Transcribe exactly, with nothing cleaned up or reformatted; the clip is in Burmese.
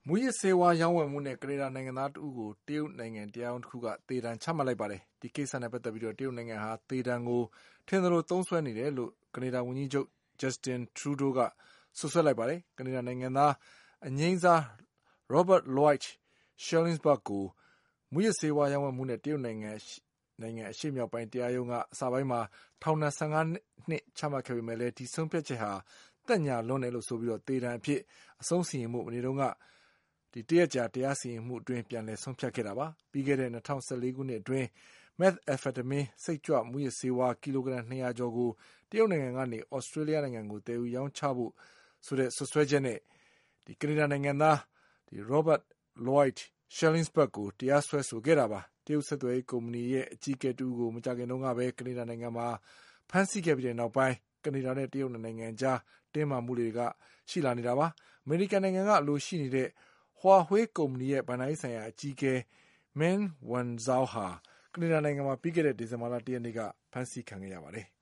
မူရစ်ဆေးဝါးရောင်းဝယ်မှုနဲ့ကနေဒါနိုင်ငံသားတဦးကိုတရုတ်နိုင်ငံတရားရုံးတစ်ခုကသေဒဏ်ချမှတ်လိုက်ပါတယ်။ဒီကိစ္စနဲ့ပတ်သက်ပြီးတရုတ်နိုင်ငံဟာသေဒဏ်ကိုထင်သလိုသုံးစွဲနေတယ်လို့ကနေဒါဝန်ကြီးချုပ် Justin Trudeau ကစွပ်စွဲလိုက်ပါတယ်။ကနေဒါနိုင်ငံသားအငြိမ်းစား Robert Lloyd Schellenberg ကိုမူရစ်ဆေးဝါးရောင်းဝယ်မှုနဲ့တရုတ်နိုင်ငံနိုင်ငံအရှေ့မြောက်ပိုင်းတရားရုံးကအစပိုင်းမှာထောင်ဒဏ်၁၅နှစ်ချမှတ်ခဲ့ပေမဲ့လည်းဒီဆုံးဖြတ်ချက်ဟာသက်ညှာလွန်းတယ်လို့ဆိုပြီးသေဒဏ်အဖြစ်အဆုံးစီရင်မှုမနေ့တုန်းကဒီတရက်ကြာတရားစီရင်မှုအတွင်းပြန်လည်ဆုံးဖြတ်ခဲ့တာပါ။ပြီးခဲ့တဲ့၂၀၁၄ခုနှစ်အတွင်း methamphetamine စိတ်ကြွမူရစ်ဆေးဝါးကီလိုဂရမ်၂ရာကျော်ကိုတရုတ်နိုင်ငံကနေဩစတြေးလျနိုင်ငံကိုသယ်ယူရောင်းချဖို့ဆိုတဲ့စွပ်စွဲချက်နဲ့ဒီကနေဒါနိုင်ငံသားဒီ Robert Lloyd Schellenberg ကိုတရားစွဲဆိုခဲ့တာပါ။တရုတ်ဆက်သွယ်ရေးကုမ္ပဏီရဲ့အကြီးအကဲတူကိုမကြာခင်တုန်းကပဲကနေဒါနိုင်ငံမှာဖမ်းဆီးခဲ့ပြီးတဲ့နောက်ပိုင်းကနေဒါနဲ့တရုတ်နိုင်ငံကြားတင်းမာမှုတွေကရှိလာနေတာပါ။အမေရိကန်နိုင်ငံကအလိုရှိနေတဲ့ Huawei ကုမ္ပဏီရဲ့ဘဏ္ဍာရေးဆိုင်ရာအကြီးအကဲ Meng Wanzhou ဟာကနေဒါနိုင်ငံမှာပြီးခဲ့တဲ့ဒီဇင်ဘာလတရက်နေ့ကဖမ်းဆီးခံခဲ့ရပါတယ်